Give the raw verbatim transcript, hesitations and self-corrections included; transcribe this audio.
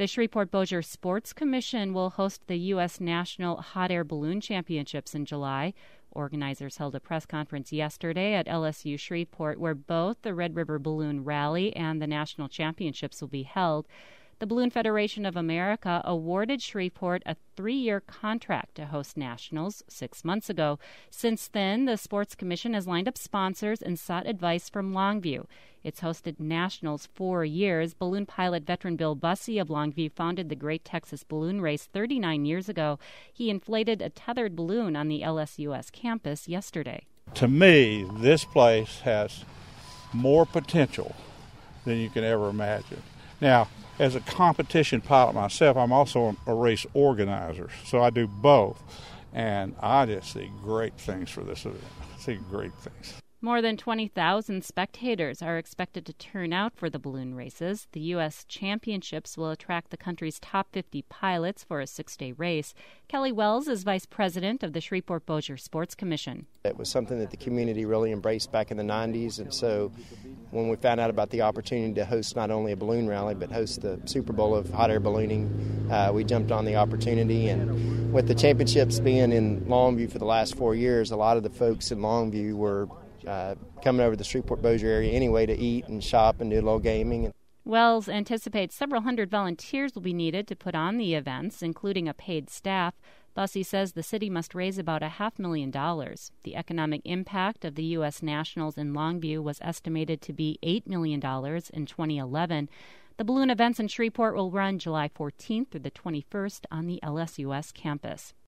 The Shreveport-Bossier Sports Commission will host the U S National Hot Air Balloon Championships in July. Organizers held a press conference yesterday at L S U Shreveport where both the Red River Balloon Rally and the National Championships will be held. The Balloon Federation of America awarded Shreveport a three-year contract to host nationals six months ago. Since then, the Sports Commission has lined up sponsors and sought advice from Longview. It's hosted nationals four years. Balloon pilot veteran Bill Bussey of Longview founded the Great Texas Balloon Race thirty-nine years ago. He inflated a tethered balloon on the L S U S campus yesterday. To me, this place has more potential than you can ever imagine. Now, as a competition pilot myself, I'm also a race organizer, so I do both. And I just see great things for this event. I see great things. More than twenty thousand spectators are expected to turn out for the balloon races. The U S Championships will attract the country's top fifty pilots for a six-day race. Kelly Wells is vice president of the Shreveport-Bossier Sports Commission. It was something that the community really embraced back in the nineties, and so when we found out about the opportunity to host not only a balloon rally but host the Super Bowl of hot air ballooning, uh, we jumped on the opportunity. And with the championships being in Longview for the last four years, a lot of the folks in Longview were Uh, coming over to the Shreveport-Bossier area anyway to eat and shop and do a little gaming. Wells anticipates several hundred volunteers will be needed to put on the events, including a paid staff. Bussey says the city must raise about a half million dollars. The economic impact of the U S Nationals in Longview was estimated to be eight million dollars in twenty eleven. The balloon events in Shreveport will run July fourteenth through the twenty-first on the L S U S campus.